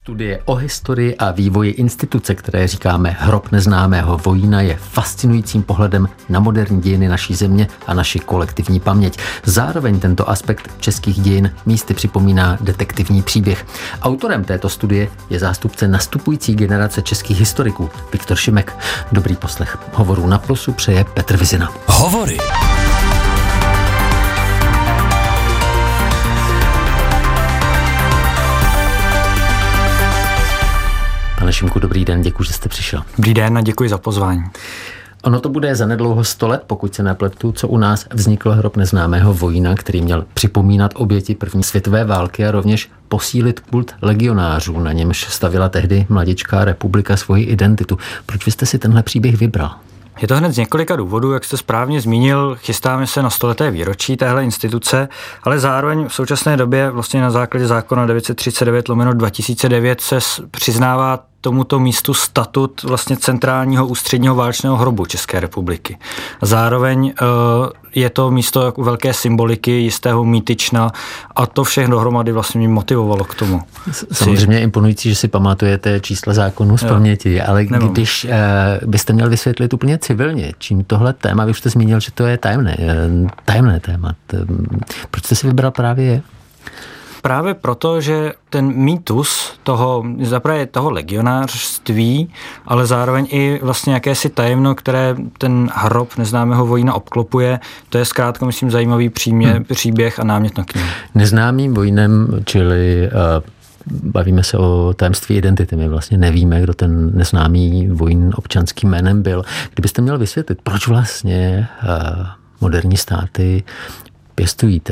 Studie o historii a vývoji instituce, které říkáme Hrob neznámého vojína, je fascinujícím pohledem na moderní dějiny naší země a naši kolektivní paměť. Zároveň tento aspekt českých dějin místy připomíná detektivní příběh. Autorem této studie je zástupce nastupující generace českých historiků Viktor Šimek. Dobrý poslech hovorů na Plusu přeje Petr Vizina. Hovory. Pane Šimku, dobrý den, děkuji, že jste přišel. Dobrý den a děkuji za pozvání. Ono to bude zanedlouho 100 let, pokud se nepletu, co u nás vznikl Hrob neznámého vojína, který měl připomínat oběti první světové války a rovněž posílit kult legionářů, na němž stavila tehdy mladičká republika svoji identitu. Proč vy jste si tenhle příběh vybral? Je to hned z několika důvodů, jak jste správně zmínil, chystáme se na 100leté výročí téhle instituce, ale zároveň v současné době vlastně na základě zákona 939/2009 se přiznává tomuto místu statut vlastně centrálního ústředního válečného hrobu České republiky. A zároveň je to místo jako velké symboliky, jistého mýtična a to všechno dohromady vlastně mě motivovalo k tomu. Samozřejmě je imponující, že si pamatujete čísla zákonů z paměti, ale když byste měl vysvětlit úplně civilně, čím tohle téma, vy už jste zmínil, že to je tajemné téma. Proč jste si vybral právě je? Právě proto, že ten mýtus toho legionářství, ale zároveň i vlastně jakési tajemno, které ten hrob neznámého vojína obklopuje, to je zkrátka, myslím, zajímavý příběh a námět na knihu. Neznámým vojínem, čili bavíme se o tajemství identity. My vlastně nevíme, kdo ten neznámý vojín občanským jménem byl. Kdybyste měl vysvětlit, proč vlastně moderní státy pěstují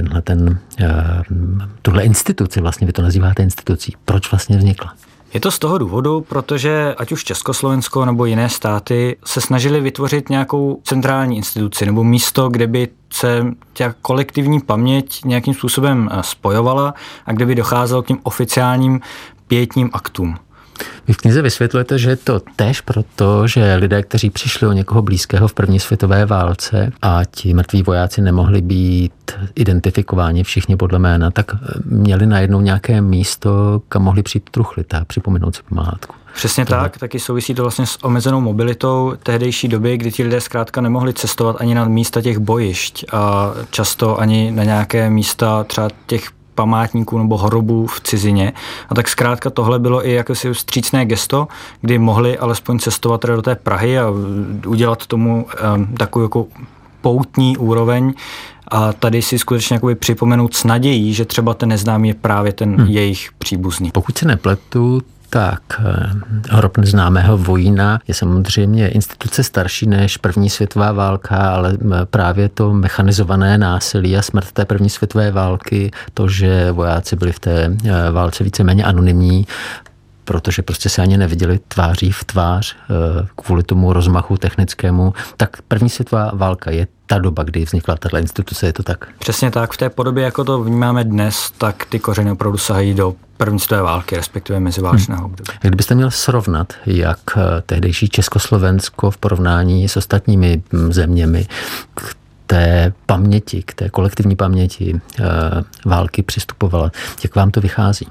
tuhle instituci, vlastně vy to nazýváte institucí. Proč vlastně vznikla? Je to z toho důvodu, protože ať už Československo nebo jiné státy se snažili vytvořit nějakou centrální instituci nebo místo, kde by se ta kolektivní paměť nějakým způsobem spojovala a kde by docházelo k těm oficiálním pietním aktům. Vy v knize vysvětlujete, že je to též proto, že lidé, kteří přišli o někoho blízkého v první světové válce a ti mrtví vojáci nemohli být identifikováni všichni podle jména, tak měli najednou nějaké místo, kam mohli přijít truchlit a připomenout si památku. Přesně tak, taky souvisí to vlastně s omezenou mobilitou tehdejší doby, kdy ti lidé zkrátka nemohli cestovat ani na místa těch bojišť a často ani na nějaké místa třeba těch památníků nebo hrobů v cizině. A tak zkrátka tohle bylo i jakési vstřícné gesto, kdy mohli alespoň cestovat do té Prahy a udělat tomu takovou jako poutní úroveň a tady si skutečně jakoby připomenout s nadějí, že třeba ten neznámý je právě ten jejich příbuzný. Pokud se nepletu, tak Hrob neznámého vojína je samozřejmě instituce starší než první světová válka, ale právě to mechanizované násilí a smrt té první světové války, to, že vojáci byli v té válce víceméně anonymní, protože prostě se ani neviděli tváří v tvář kvůli tomu rozmachu technickému, tak první světová válka je ta doba, kdy vznikla tato instituce, je to tak? Přesně tak, v té podobě, jako to vnímáme dnes, tak ty kořeny opravdu sahají do první světové války, respektive meziválečného období. Kdybyste měl srovnat, jak tehdejší Československo v porovnání s ostatními zeměmi k té paměti, k té kolektivní paměti války přistupovala, jak vám to vychází?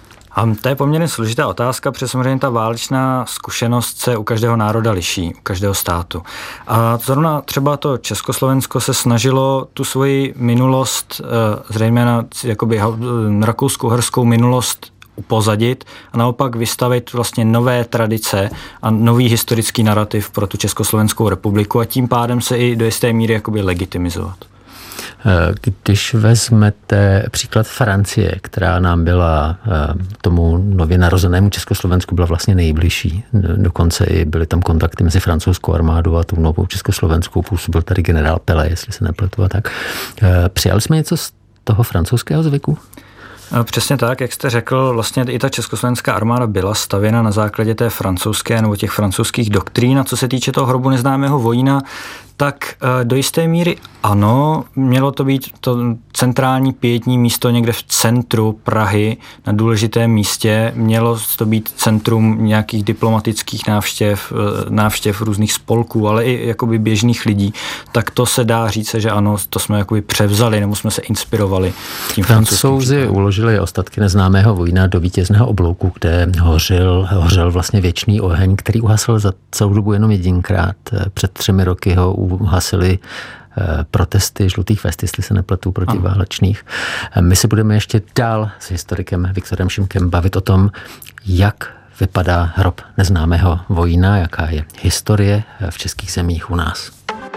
A to je poměrně složitá otázka, protože samozřejmě ta válečná zkušenost se u každého národa liší, u každého státu. A zrovna třeba to Československo se snažilo tu svoji minulost, zřejmě jakoby rakousko-uherskou minulost upozadit a naopak vystavit vlastně nové tradice a nový historický narrativ pro tu Československou republiku a tím pádem se i do jisté míry jakoby legitimizovat. Když vezmete příklad Francie, která nám byla tomu nově narozenému Československu byla vlastně nejbližší, dokonce i byly tam kontakty mezi francouzskou armádou a tou novou československou, působil tady generál Pelé, jestli se nepletu a tak. Přijali jsme něco z toho francouzského zvyku? Přesně tak, jak jste řekl, vlastně i ta československá armáda byla stavěna na základě té francouzské nebo těch francouzských doktrín. A co se týče toho hrobu neznámého vojína, tak do jisté míry ano, mělo to být to centrální pietní místo někde v centru Prahy, na důležitém místě, mělo to být centrum nějakých diplomatických návštěv různých spolků, ale i jakoby běžných lidí, tak to se dá říct, že ano, to jsme jakoby převzali, nebo jsme se inspirovali tím Francouzi uložili vložili ostatky neznámého vojína do vítězného oblouku, kde hořel vlastně věčný oheň, který uhasil za celou dobu jenom jedinkrát. Před 3 roky ho uhasili protesty žlutých vest, jestli se nepletu, protiválečných. My se budeme ještě dál s historikem Viktorem Šimkem bavit o tom, jak vypadá hrob neznámého vojína, jaká je historie v českých zemích u nás.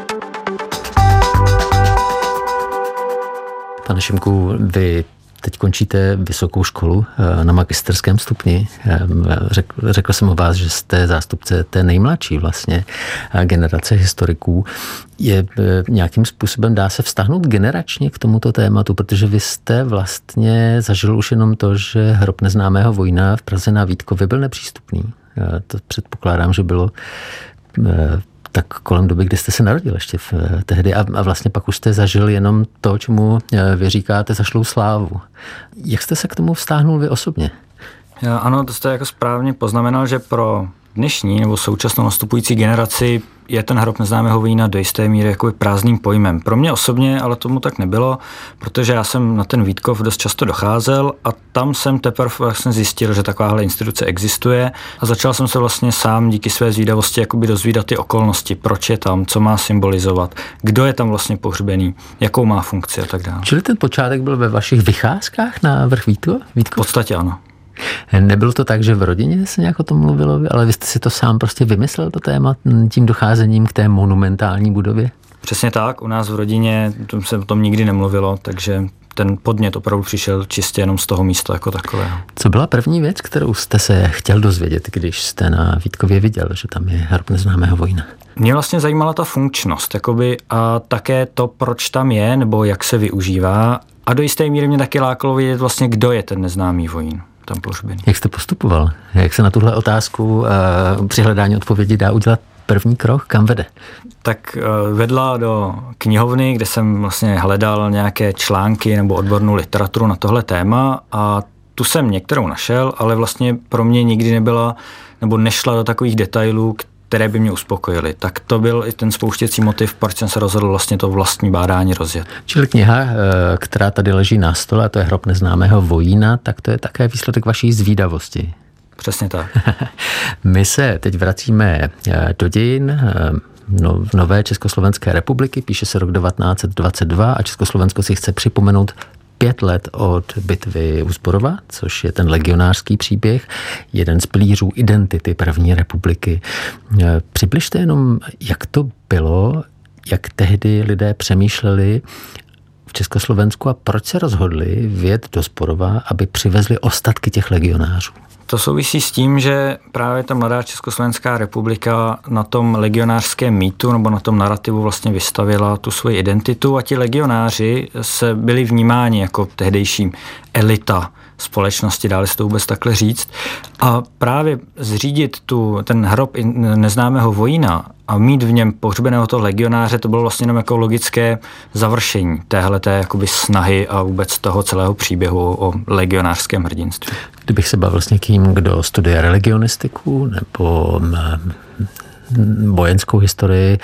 Pane Šimku, vy teď končíte vysokou školu na magisterském stupni. Řekl jsem o vás, že jste zástupce té nejmladší vlastně generace historiků. Je nějakým způsobem, dá se vztahnout generačně k tomuto tématu, protože vy jste vlastně zažil už jenom to, že hrob neznámého vojína v Praze na Vítkově byl nepřístupný. To předpokládám, že bylo tak kolem doby, kdy jste se narodil ještě tehdy a vlastně pak už jste zažil jenom to, čemu vy říkáte zašlou slávu. Jak jste se k tomu vztáhnul vy osobně? Ano, to jste jako správně poznamenal, že pro dnešní nebo současnou nastupující generaci je ten hrob neznámého vojína do jisté míry jakoby prázdným pojmem. Pro mě osobně ale tomu tak nebylo, protože já jsem na ten Vítkov dost často docházel a tam jsem teprve vlastně zjistil, že takováhle instituce existuje a začal jsem se vlastně sám díky své zvídavosti jakoby dozvídat ty okolnosti, proč je tam, co má symbolizovat, kdo je tam vlastně pohřbený, jakou má funkci a tak dále. Čili ten počátek byl ve vašich vycházkách na vrch Vítkov? V podstatě ano. Nebylo to tak, že v rodině se nějak o tom mluvilo, ale vy jste si to sám prostě vymyslel, to téma, tím docházením k té monumentální budově? Přesně tak, u nás v rodině se o tom nikdy nemluvilo, takže ten podnět opravdu přišel čistě jenom z toho místa jako takového. Co byla první věc, kterou jste se chtěl dozvědět, když jste na Vítkově viděl, že tam je hrob neznámého vojína? Mě vlastně zajímala ta funkčnost jakoby, a také to, proč tam je, nebo jak se využívá. A do jisté míry mě taky lákalo vědět vlastně, kdo je ten neznámý vojín tam pohřbený. Jak jste postupoval? Jak se na tuhle otázku při hledání odpovědi dá udělat první krok? Kam vede? Tak vedla do knihovny, kde jsem vlastně hledal nějaké články nebo odbornou literaturu na tohle téma a tu jsem některou našel, ale vlastně pro mě nikdy nebyla nebo nešla do takových detailů, které by mě uspokojily. Tak to byl i ten spouštěcí motiv, proč jsem se rozhodl vlastně to vlastní bádání rozjet. Čili kniha, která tady leží na stole, a to je hrob neznámého vojína, tak to je také výsledek vaší zvídavosti. Přesně tak. My se teď vracíme do dějin nové Československé republiky, píše se rok 1922 a Československo si chce připomenout 5 let od bitvy u Zborova, což je ten legionářský příběh, jeden z pilířů identity první republiky. Přibližte jenom, jak to bylo, jak tehdy lidé přemýšleli v Československu a proč se rozhodli vyjet do Zborova, aby přivezli ostatky těch legionářů. To souvisí s tím, že právě ta mladá Československá republika na tom legionářském mýtu nebo na tom narrativu vlastně vystavila tu svoji identitu a ti legionáři se byli vnímáni jako tehdejší elita společnosti, dále se to vůbec takhle říct. A právě zřídit ten hrob neznámého vojína a mít v něm pohřbeného toho legionáře, to bylo vlastně jenom jako logické završení téhleté jakoby snahy a vůbec toho celého příběhu o legionářském hrdinství. Kdybych se bavil s někým, kdo studuje religionistiku nebo vojenskou historii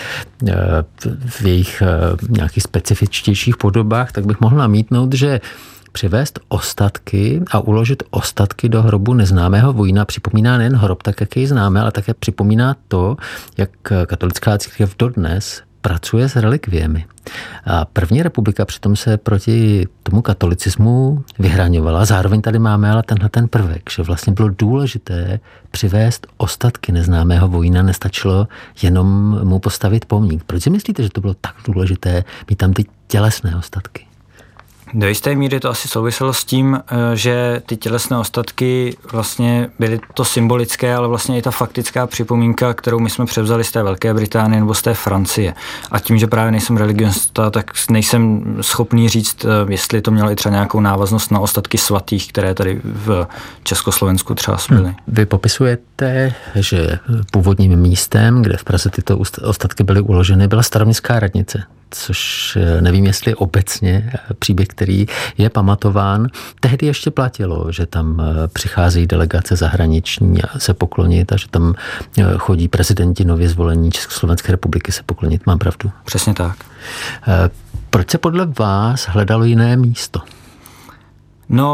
v jejich nějakých specifičtějších podobách, tak bych mohl namítnout, že přivést ostatky a uložit ostatky do hrobu neznámého vojína připomíná nejen hrob, tak jak jej známe, ale také připomíná to, jak katolická církev dodnes pracuje s relikviemi. A první republika přitom se proti tomu katolicismu vyhraňovala. Zároveň tady máme ale ten prvek, že vlastně bylo důležité přivést ostatky neznámého vojína, nestačilo jenom mu postavit pomník. Proč si myslíte, že to bylo tak důležité mít tam ty tělesné ostatky? Do jisté míry to asi souviselo s tím, že ty tělesné ostatky vlastně byly to symbolické, ale vlastně i ta faktická připomínka, kterou my jsme převzali z té Velké Británie nebo z té Francie. A tím, že právě nejsem religionista, tak nejsem schopný říct, jestli to mělo i třeba nějakou návaznost na ostatky svatých, které tady v Československu třeba byly. Vy popisujete, že původním místem, kde v Praze tyto ostatky byly uloženy, byla Staroměstská radnice, což nevím, jestli obecně příběh, který je pamatován. Tehdy ještě platilo, že tam přicházejí delegace zahraniční se poklonit a že tam chodí prezidenti nově zvolení Československé republiky se poklonit. Mám pravdu? Přesně tak. Proč se podle vás hledalo jiné místo? No,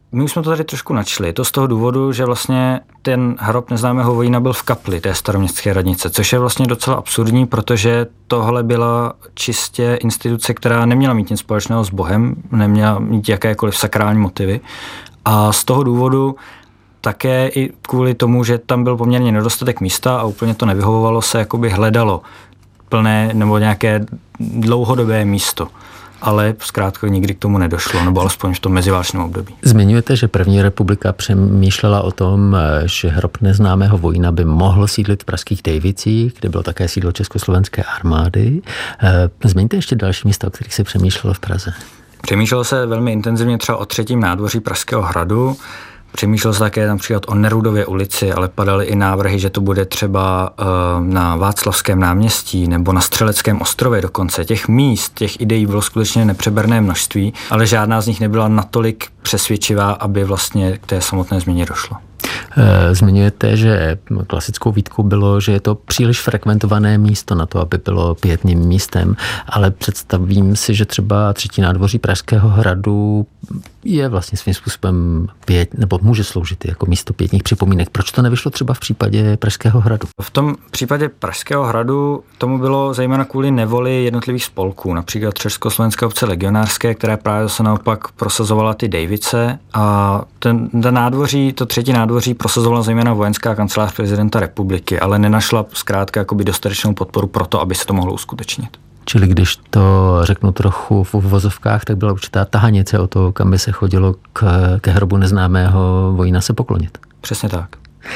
My už jsme to tady trošku načli. Je to z toho důvodu, že vlastně ten hrob neznámého vojína byl v kapli té staroměstské radnice, což je vlastně docela absurdní, protože tohle byla čistě instituce, která neměla mít nic společného s Bohem, neměla mít jakékoliv sakrální motivy. A z toho důvodu také i kvůli tomu, že tam byl poměrně nedostatek místa a úplně to nevyhovovalo, se jakoby hledalo plné nebo nějaké dlouhodobé místo. Ale zkrátka nikdy k tomu nedošlo, nebo alespoň v tom meziválečném období. Zmiňujete, že první republika přemýšlela o tom, že hrob neznámého vojína by mohl sídlit v pražských Dejvicích, kde bylo také sídlo Československé armády. Zmiňte ještě další místa, o kterých se přemýšlelo v Praze. Přemýšlelo se velmi intenzivně třeba o 3. nádvoří Pražského hradu. Přemýšlel se také například o Nerudově ulici, ale padaly i návrhy, že to bude třeba na Václavském náměstí nebo na Střeleckém ostrově dokonce. Těch míst, těch ideí bylo skutečně nepřeberné množství, ale žádná z nich nebyla natolik přesvědčivá, aby vlastně k té samotné změně došlo. Zmiňujete, že klasickou výtkou bylo, že je to příliš frekventované místo na to, aby bylo pietním místem, ale představím si, že třeba 3. nádvoří Pražského hradu je vlastně svým způsobem nebo může sloužit jako místo pietních připomínek. Proč to nevyšlo třeba v případě Pražského hradu? V tom případě Pražského hradu tomu bylo zejména kvůli nevoli jednotlivých spolků, například Československé obce legionářské, která právě zase naopak prosazovala ty Dejvice, a ten nádvoří, to 3. nádvoří prosazovala zejména vojenská kancelář prezidenta republiky, ale nenašla zkrátka jakoby dostatečnou podporu pro to, aby se to mohlo uskutečnit. Čili když to řeknu trochu v uvozovkách, tak byla určitá tahanice o to, kam by se chodilo ke hrobu neznámého vojína se poklonit. Přesně tak.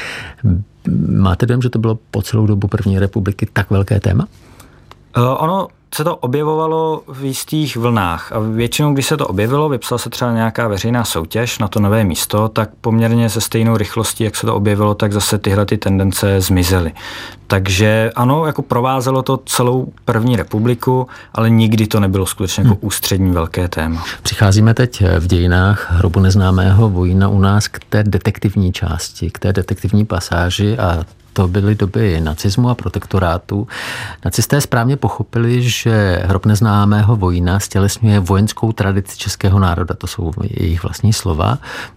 Máte dojem, že to bylo po celou dobu první republiky tak velké téma? Ono se to objevovalo v jistých vlnách a většinou, když se to objevilo, vypsala se třeba nějaká veřejná soutěž na to nové místo, tak poměrně se stejnou rychlostí, jak se to objevilo, tak zase tyhle ty tendence zmizely. Takže ano, jako provázelo to celou první republiku, ale nikdy to nebylo skutečně jako ústřední velké téma. Přicházíme teď v dějinách hrobu neznámého vojína u nás k té detektivní části, k té detektivní pasáži, a to byly doby nacismu a protektorátu. Nacisté správně pochopili, že hrob neznámého vojína stělesňuje vojenskou tradici českého národa, to jsou jejich vlastní slova.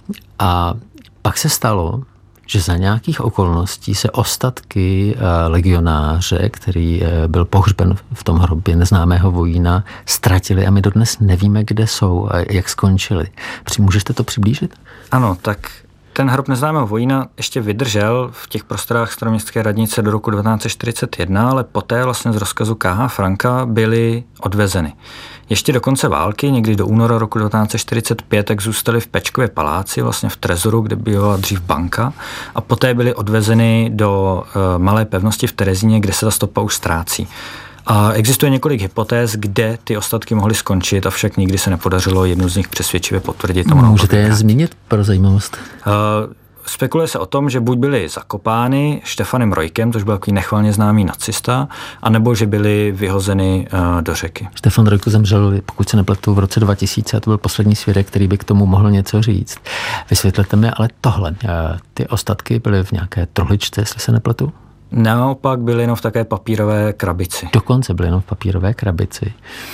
A pak se stalo, že za nějakých okolností se ostatky legionáře, který byl pohřben v tom hrobě neznámého vojína, ztratili a my dodnes nevíme, kde jsou a jak skončili. Můžete to přiblížit? Ano, tak ten hrob neznámého vojína ještě vydržel v těch prostorách staroměstské radnice do roku 1941, ale poté vlastně z rozkazu K.H. Franka byly odvezeny. Ještě do konce války, někdy do února roku 1945, tak zůstaly v Pečkově paláci, vlastně v trezoru, kde byla dřív banka, a poté byly odvezeny do malé pevnosti v Terezíně, kde se ta stopa už ztrácí. A existuje několik hypotéz, kde ty ostatky mohly skončit, avšak nikdy se nepodařilo jednu z nich přesvědčivě potvrdit. Můžete je zmínit pro zajímavost? Spekuluje se o tom, že buď byly zakopány Štefanem Rojkem, což byl takový nechvalně známý nacista, anebo že byly vyhozeny do řeky. Štefan Rojko zemřel, pokud se nepletu, v roce 2000 a to byl poslední svědek, který by k tomu mohl něco říct. Vysvětlete mi ale tohle. Ty ostatky byly v nějaké truhličce, jestli se nepletu? Naopak byly jenom v také papírové krabici. Dokonce byly jenom v papírové krabici.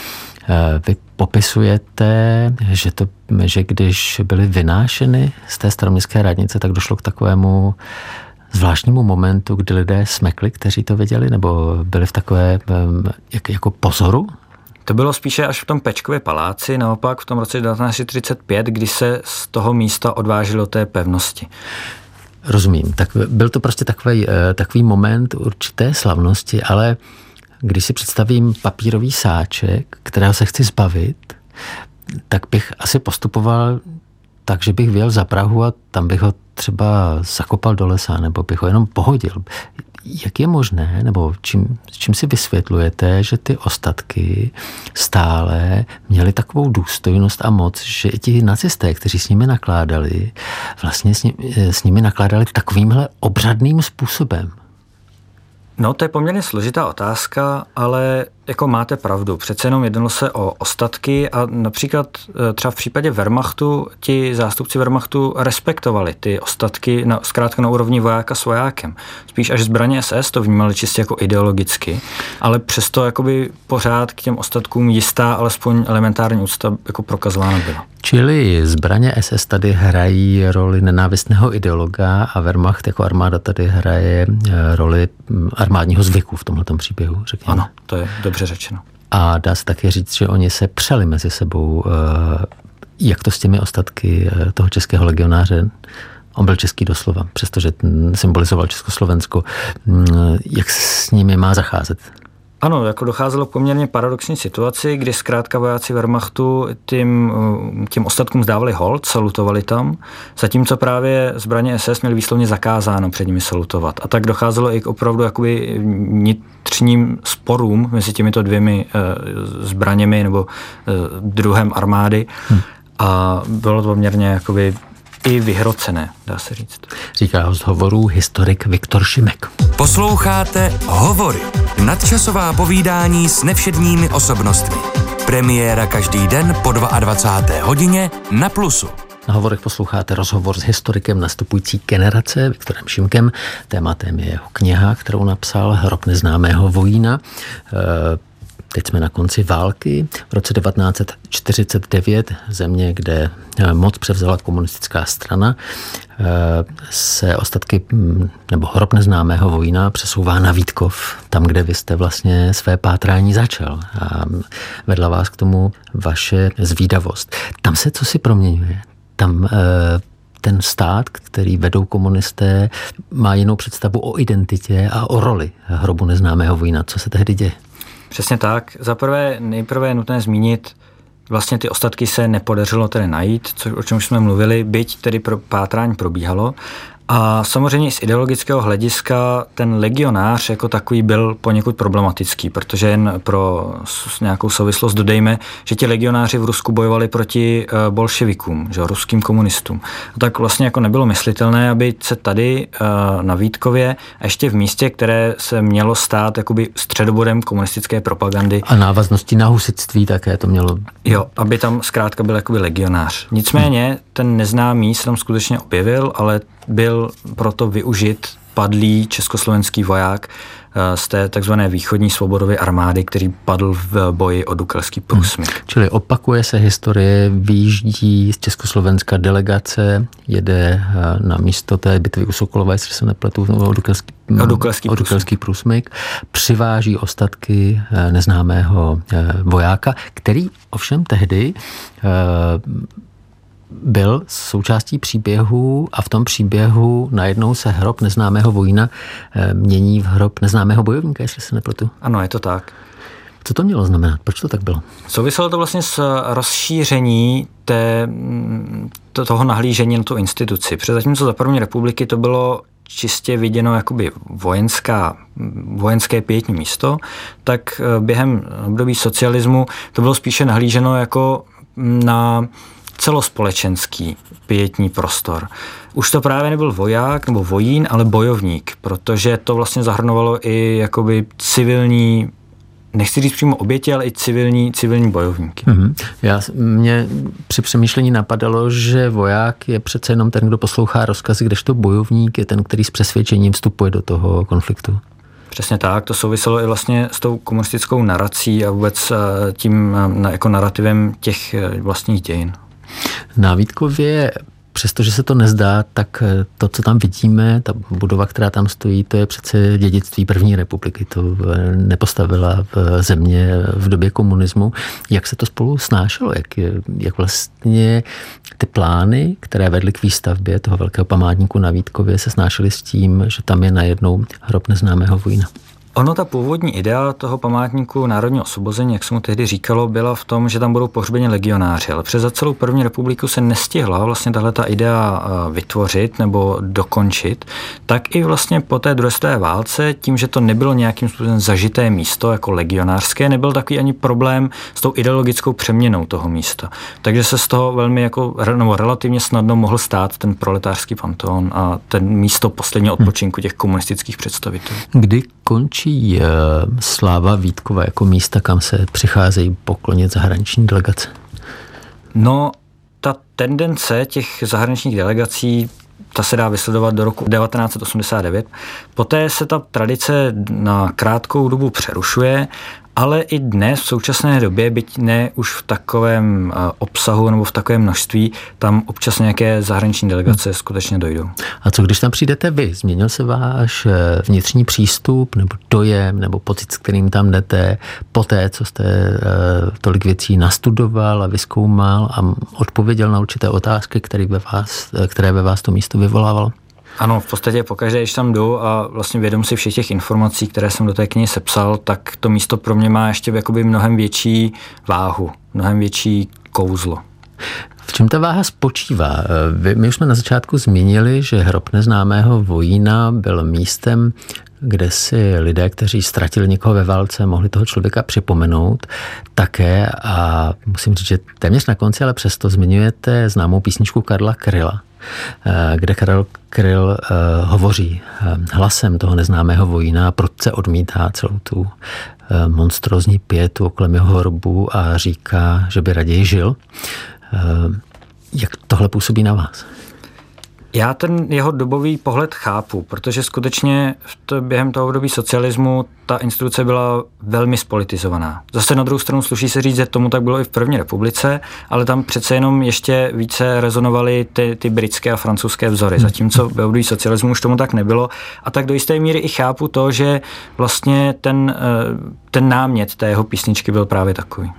Vy popisujete, že když byly vynášeny z té staroměstské radnice, tak došlo k takovému zvláštnímu momentu, kdy lidé smekli, kteří to věděli, nebo byli v takové jako pozoru? To bylo spíše až v tom Pečkově paláci, naopak v tom roce 1945, kdy se z toho místa odvážilo té pevnosti. Rozumím. Tak byl to prostě takový moment určité slavnosti, ale když si představím papírový sáček, kterého se chci zbavit, tak bych asi postupoval tak, že bych vyjel za Prahu a tam bych ho třeba zakopal do lesa, nebo bych ho jenom pohodil. Jak je možné, nebo čím si vysvětlujete, že ty ostatky stále měly takovou důstojnost a moc, že i ti nacisté, kteří s nimi nakládali, vlastně s nimi nakládali takovýmhle obřadným způsobem? No, to je poměrně složitá otázka, ale jako máte pravdu. Přece jenom jednalo se o ostatky a například třeba v případě Wehrmachtu ti zástupci Wehrmachtu respektovali ty ostatky zkrátka na úrovni vojáka s vojákem. Spíš až zbraně SS to vnímali čistě jako ideologicky, ale přesto jakoby pořád k těm ostatkům jistá alespoň elementární úcta jako prokazována byla. Čili zbraně SS tady hrají roli nenávistného ideologa a Wehrmacht jako armáda tady hraje roli armádního zvyku v tomhletom příběhu, řekněme. Ano, to je dobře řečeno. A dá se také říct, že oni se přeli mezi sebou. Jak to s těmi ostatky toho českého legionáře? On byl český doslova, přestože symbolizoval Československo. Jak s nimi má zacházet? Ano, jako docházelo k poměrně paradoxní situaci, kdy zkrátka vojáci Wehrmachtu těm ostatkům zdávali hold, salutovali tam, zatímco právě zbraně SS měly výslovně zakázáno před nimi salutovat. A tak docházelo i k opravdu jakoby vnitřním sporům mezi těmito dvěmi zbraněmi nebo druhem armády. A bylo to poměrně jakoby i vyhrocené, dá se říct. Říká host hovorů historik Viktor Šimek. Posloucháte Hovory. Nadčasová povídání s nevšedními osobnostmi. Premiéra každý den po 22. hodině na Plusu. Na Hovorech posloucháte rozhovor s historikem nastupující generace Viktorem Šimkem. Tématem je jeho kniha, kterou napsal Hrob neznámého vojína. Teď jsme na konci války. V roce 1949, země, kde moc převzala komunistická strana, se ostatky nebo Hrob neznámého vojína přesouvá na Vítkov, tam, kde vy jste vlastně své pátrání začal. A vedla vás k tomu vaše zvídavost. Tam se co si proměňuje? Tam ten stát, který vedou komunisté, má jinou představu o identitě a o roli Hrobu neznámého vojína. Co se tehdy děje? Přesně tak. Nejprve je nutné zmínit, vlastně ty ostatky se nepodařilo tedy najít, o čem už jsme mluvili, byť tedy pátrání probíhalo. A samozřejmě z ideologického hlediska ten legionář jako takový byl poněkud problematický, protože jen pro nějakou souvislost dodejme, že ti legionáři v Rusku bojovali proti bolševikům, že, ruským komunistům. A tak vlastně jako nebylo myslitelné, aby se tady na Vítkově a ještě v místě, které se mělo stát jakoby středobodem komunistické propagandy. A návaznosti na husitství také to mělo. Jo, aby tam zkrátka byl jakoby legionář. Nicméně ten neznámý se tam skutečně objevil, ale byl proto využit padlý československý voják z té takzvané východní svobodové armády, který padl v boji o Dukelský průsmyk. Čili opakuje se historie, vyjíždí z Československa delegace, jede na místo té bitvy u Sokolova, jestli se nepletu, o Dukelský průsmyk, přiváží ostatky neznámého vojáka, který ovšem tehdy byl součástí příběhu a v tom příběhu najednou se hrob neznámého vojína mění v hrob neznámého bojovníka, jestli se nepletu. Ano, je to tak. Co to mělo znamenat? Proč to tak bylo? Souviselo to vlastně s rozšíření toho nahlížení na tu instituci. Protože zatímco za první republiky to bylo čistě viděno jakoby vojenské pietní místo, tak během období socialismu to bylo spíše nahlíženo jako na celospolečenský pietní prostor. Už to právě nebyl voják nebo vojín, ale bojovník, protože to vlastně zahrnovalo i jakoby civilní, nechci říct přímo oběti, ale i civilní bojovníky. Mě při přemýšlení napadalo, že voják je přece jenom ten, kdo poslouchá rozkazy, kdežto bojovník je ten, který s přesvědčením vstupuje do toho konfliktu. Přesně tak, to souviselo i vlastně s tou komunistickou narací a vůbec tím jako narrativem těch vlastních dějin. Na Vítkově, přestože se to nezdá, tak to, co tam vidíme, ta budova, která tam stojí, to je přece dědictví první republiky. To nepostavila země v době komunismu. Jak se to spolu snášelo? Jak vlastně ty plány, které vedly k výstavbě toho velkého památníku na Vítkově, se snášely s tím, že tam je najednou hrob neznámého vojína? Ono, ta původní idea toho památníku národního osvobození, jak se mu tehdy říkalo, byla v tom, že tam budou pohřbeni legionáři, ale přes za celou první republiku se nestihla vlastně tahle ta idea vytvořit nebo dokončit, tak i vlastně po té druhé světové válce, tím, že to nebylo nějakým způsobem zažité místo jako legionářské, nebyl takový ani problém s tou ideologickou přeměnou toho místa. Takže se z toho velmi nebo relativně snadno mohl stát ten proletářský panteon a ten místo posledního odpočinku těch komunistických představitelů. Kdy končí učí sláva Vítkova jako místa, kam se přicházejí poklonit zahraniční delegace? No, ta tendence těch zahraničních delegací, ta se dá vysledovat do roku 1989. Poté se ta tradice na krátkou dobu přerušuje, ale i dnes v současné době, byť ne už v takovém obsahu nebo v takovém množství, tam občas nějaké zahraniční delegace skutečně dojdou. A co když tam přijdete vy? Změnil se váš vnitřní přístup nebo dojem nebo pocit, s kterým tam jdete poté, co jste tolik věcí nastudoval a vyzkoumal a odpověděl na určité otázky, které ve vás to místo vyvolávalo? Ano, v podstatě pokaždé, když tam jdu a vlastně vědom si všech těch informací, které jsem do té knihy sepsal, tak to místo pro mě má ještě jakoby mnohem větší váhu, mnohem větší kouzlo. V čem ta váha spočívá? My už jsme na začátku zmínili, že hrob neznámého vojína byl místem, kde si lidé, kteří ztratili někoho ve válce, mohli toho člověka připomenout také a musím říct, že téměř na konci, ale přesto zmiňujete známou písničku Karla Kryla, kde Karel Kryl hovoří hlasem toho neznámého vojína a prudce odmítá celou tu monstrózní pietu kolem jeho hrobu a říká, že by raději žil. Jak tohle působí na vás? Já ten jeho dobový pohled chápu, protože skutečně během toho období socialismu ta instituce byla velmi spolitizovaná. Zase na druhou stranu sluší se říct, že tomu tak bylo i v první republice, ale tam přece jenom ještě více rezonovaly ty britské a francouzské vzory, zatímco v období socialismu už tomu tak nebylo. A tak do jisté míry i chápu to, že vlastně ten námět té jeho písničky byl právě takový.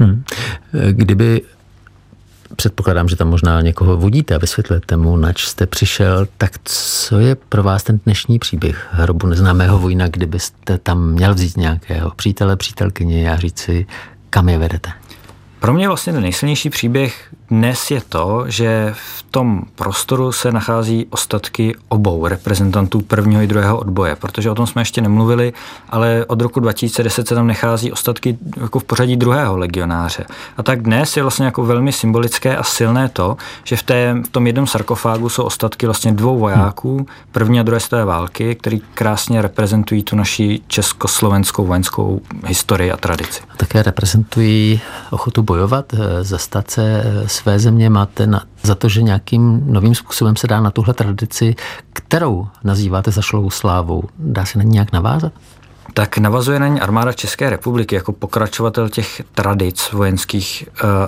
Kdyby předpokládám, že tam možná někoho vodíte a vysvětlete mu, nač jste přišel, tak co je pro vás ten dnešní příběh hrobu neznámého vojína, kdybyste tam měl vzít nějakého přítele, přítelkyni a říct si, kam je vedete? Pro mě vlastně ten nejsilnější příběh dnes je to, že v tom prostoru se nachází ostatky obou reprezentantů prvního i druhého odboje, protože o tom jsme ještě nemluvili, ale od roku 2010 se tam nachází ostatky jako v pořadí druhého legionáře. A tak dnes je vlastně jako velmi symbolické a silné to, že v tom jednom sarkofágu jsou ostatky vlastně dvou vojáků první a druhé světové války, který krásně reprezentují tu naši československou vojenskou historii a tradici. A také reprezentují ochotu bojovat, zastat se své země. Máte za to, že nějakým novým způsobem se dá na tuhle tradici, kterou nazýváte zašlou slávou, dá se na ní nějak navázat? Tak navazuje na ní armáda České republiky jako pokračovatel těch tradic vojenských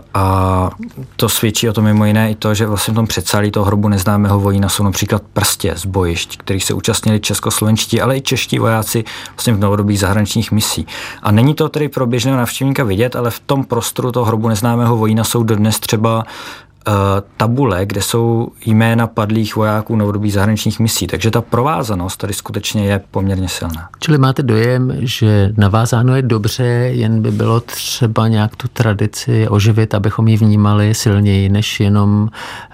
a to svědčí o tom mimo jiné i to, že vlastně v tom předsálí toho hrobu neznámého vojína jsou například prstě z bojišť, kterých se účastnili českoslovenští, ale i čeští vojáci vlastně v novodobých zahraničních misí. A není to tedy pro běžného navštěvníka vidět, ale v tom prostoru toho hrobu neznámého vojína jsou dodnes třeba tabule, kde jsou jména padlých vojáků novodobých zahraničních misí. Takže ta provázanost tady skutečně je poměrně silná. Čili máte dojem, že navázáno je dobře, jen by bylo třeba nějak tu tradici oživit, abychom ji vnímali silněji, než jenom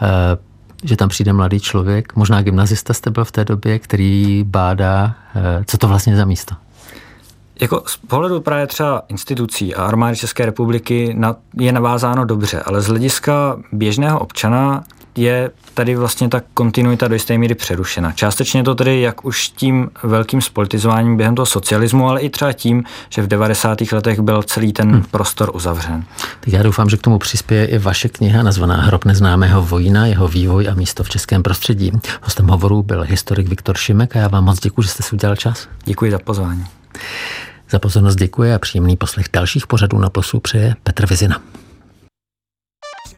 že tam přijde mladý člověk, možná gymnazista jste byl v té době, který bádá, co to vlastně za místo? Jako z pohledu právě třeba institucí a armády České republiky je navázáno dobře, ale z hlediska běžného občana je tady vlastně ta kontinuita do jisté míry přerušena. Částečně to tedy jak už tím velkým spolitizováním během toho socialismu, ale i třeba tím, že v 90. letech byl celý ten prostor uzavřen. Tak já doufám, že k tomu přispěje i vaše kniha nazvaná Hrob neznámého vojína, jeho vývoj a místo v českém prostředí. Hostem hovoru byl historik Viktor Šimek a já vám moc děkuji, že jste si udělal čas. Děkuji za pozvání. Za pozornost děkuji a příjemný poslech dalších pořadů na Plusu přeje Petr Vizina.